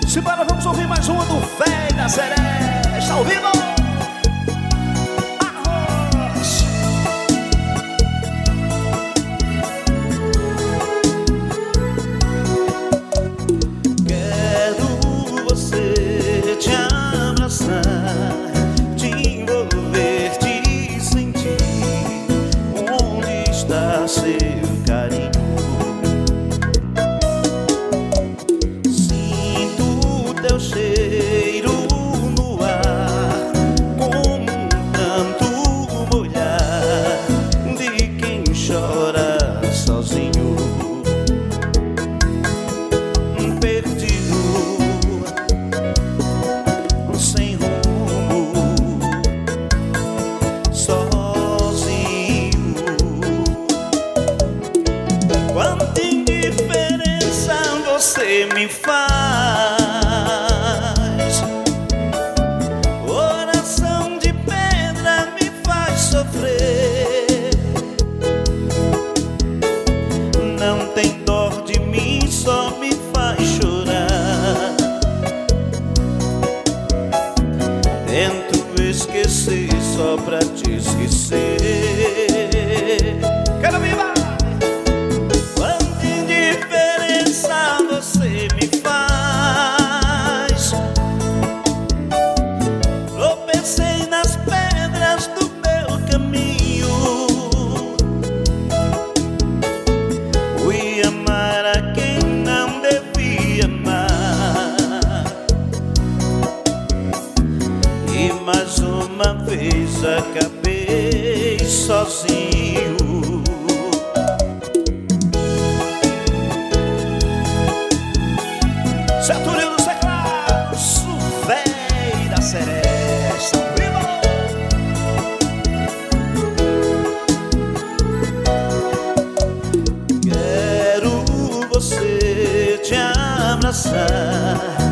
Simbora, vamos ouvir mais uma do Véi da Seresta ao vivo. Arroz. Quero você te abraçar, te envolver, te sentir. Onde está seu carinho? Teu cheiro no ar, como um canto molhar de quem chora sozinho, perdido, sem rumo, sozinho. Quanta indiferença você me faz. Oração de pedra me faz sofrer. Não tem dó de mim, só me faz chorar. Tento esquecer só pra te esquecer. Quero viva! Quanta indiferença você me faz. Tropecei nas pedras do meu caminho. Fui amar a quem não devia amar. E mais uma vez acabei sozinho. Saturnino dos teclados, o Véi da Seresta ao vivo. Quero você te abraçar,